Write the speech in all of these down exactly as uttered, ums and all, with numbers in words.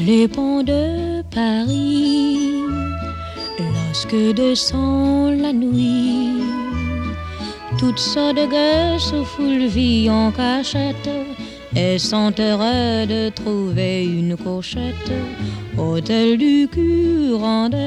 les ponts de Paris, lorsque descend la nuit, toutes sortes de gueux se foulevillent en cachette et sont heureux de trouver une cochette, hôtel du Curandeur,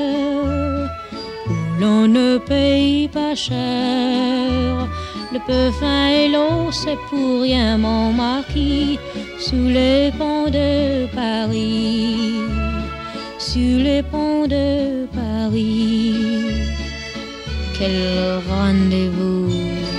où l'on ne paye pas cher. Le peu fin et l'eau, c'est pour rien, mon marquis, sous les ponts de Paris, sur les ponts de Paris. Quel rendez-vous!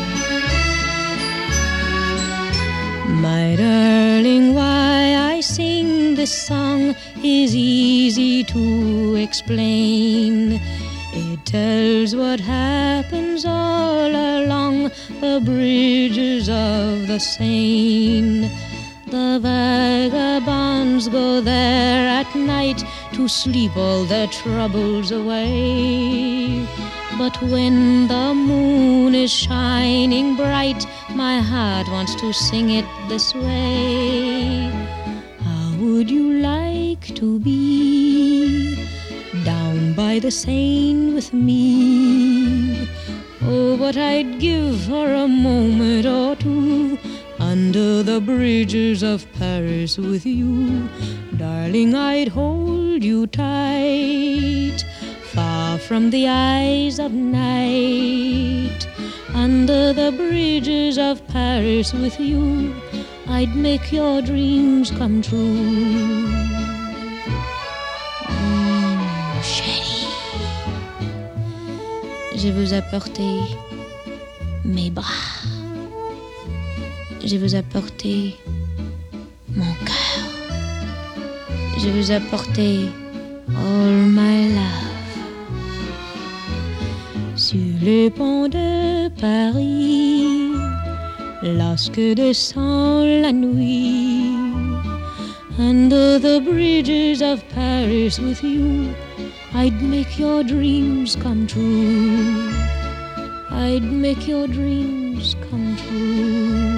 My darling, why I sing this song is easy to explain. It tells what happens all along the bridges of the Seine. The vagabonds go there at night to sleep all their troubles away. But when the moon is shining bright, my heart wants to sing it this way. How would you like to be down by the Seine with me? Oh, what I'd give for a moment or two under the bridges of Paris with you. Darling, I'd hold you tight, far from the eyes of night. Under the bridges of Paris with you, I'd make your dreams come true. Mmh, chérie, je vous apporter mes bras. Je vous apporter mon cœur. Je vous apporter all my love. Sur les ponts de Paris, lorsque descend la nuit, under the bridges of Paris with you, I'd make your dreams come true. I'd make your dreams come true.